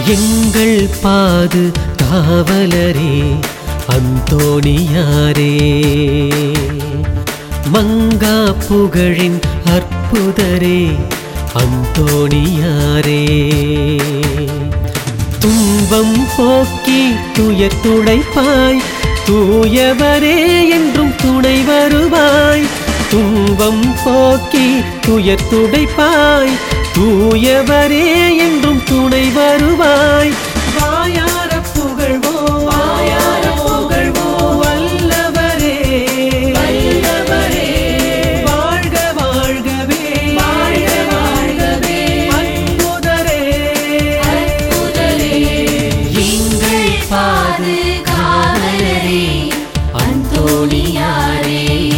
எங்கள் பாதுகாவலரே அந்தோணியாரே, மங்கா புகழின் அற்புதரே அந்தோணியாரே, துன்பம் போக்கி துயர் துடைப்பாய் தூயவரே என்றும் துணை வருவாய். துன்பம் போக்கி துயர் துடைப்பாய் தூயவரே என்றும் துணை வருவாய். வாயார புகழ்வோம் வாயார புகழ்வோம் வல்லவரே வல்லவரே, வாழ்க வாழ்கவே வாழ்க வாழ்கவே அற்புதரே அற்புதரே, எங்கள் பாதுகாவலரே அந்தோணியாரே.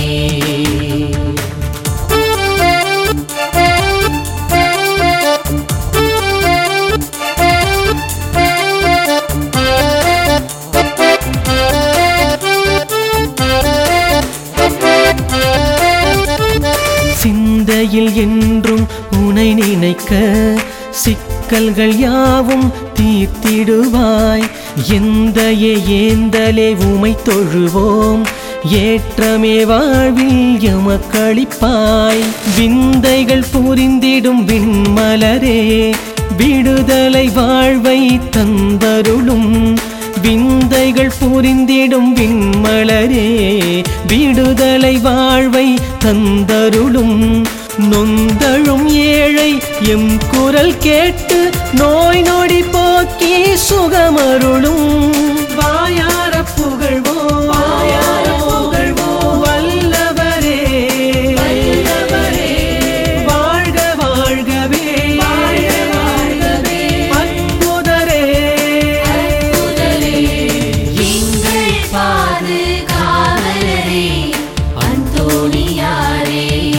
சிந்தையில் என்றும் உனை நினைக்க சிக்கல்கள் யாவும் தீர்த்திடுவாய். எந்தையே ஏந்தலே உமை தொழுவோம், ஏற்றமே வாழ்வில் எமக்களிப்பாய். விந்தைகள் புரிந்திடும் விண்மலரே விடுதலை வாழ்வை தந்தருளும். விந்தைகள் புரிந்திடும் விண்மலரே விடுதலை வாழ்வை தந்தருளும். நொந்தழும் ஏழை எம் குரல் கேட்டு நோய் நொடி போக்கி சுகமருளும். வாயார புகழ்வோம் வாயார புகழ்வோம் வல்லவரே வல்லவரே, வாழ்க வாழ்கவே வாழ்க வாழ்கவே அற்புதரே அற்புதரே, எங்கள் பாதுகாவலரே அந்தோணியாரே.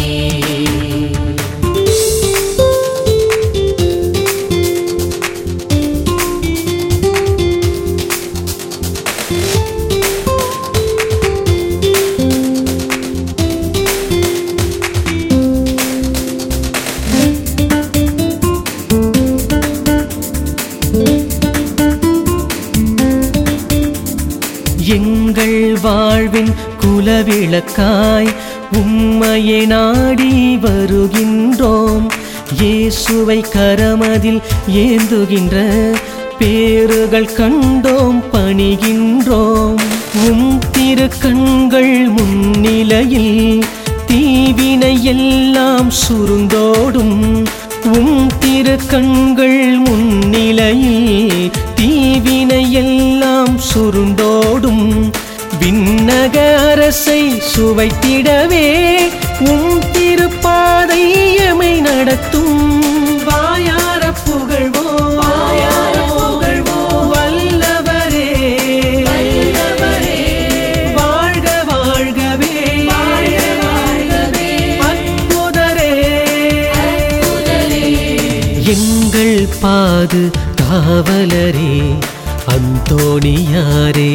எங்கள் வாழ்வின் குலவிளக்காய் உம்மையே நாடி வருகின்றோம். இயேசுவை கரமதில் ஏந்துகின்ற பேறுகள் கண்டோம் பணிகின்றோம். உம் திரு கண்கள் முன்னிலையில் தீவினை எல்லாம் சுருந்தோடும். உம் திரு கண்கள் முன்னிலையில் தீவினை எல்லாம் சுருண்டோடும். விண்ணக அரசை சுவைத்திடவே உம் திருப்பாதை எமை நடத்தும். வாயார புகழ்வோம் வாயார புகழ்வோம் வல்லவரே வல்லவரே, வாழ்க வாழ்கவே வாழ்க வாழ்கவே அற்புதரே அற்புதரே, எங்கள் பாதுகாவலரே அந்தோணியாரே,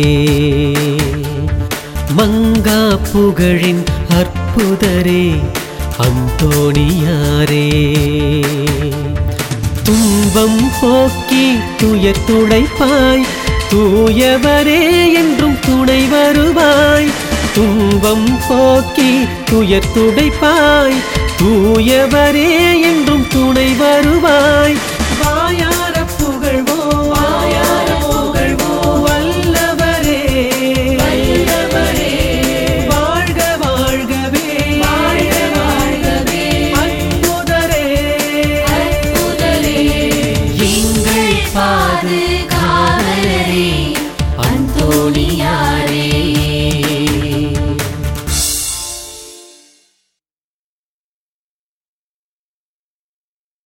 மங்கா புகழின் அற்புதரே அந்தோணியாரே, துன்பம் போக்கி துயர் துடைப்பாய் தூயவரே என்றும் துணை வருவாய். துன்பம் போக்கி துயர் துடைப்பாய் தூயவரே என்றும் துணை வருவாய்.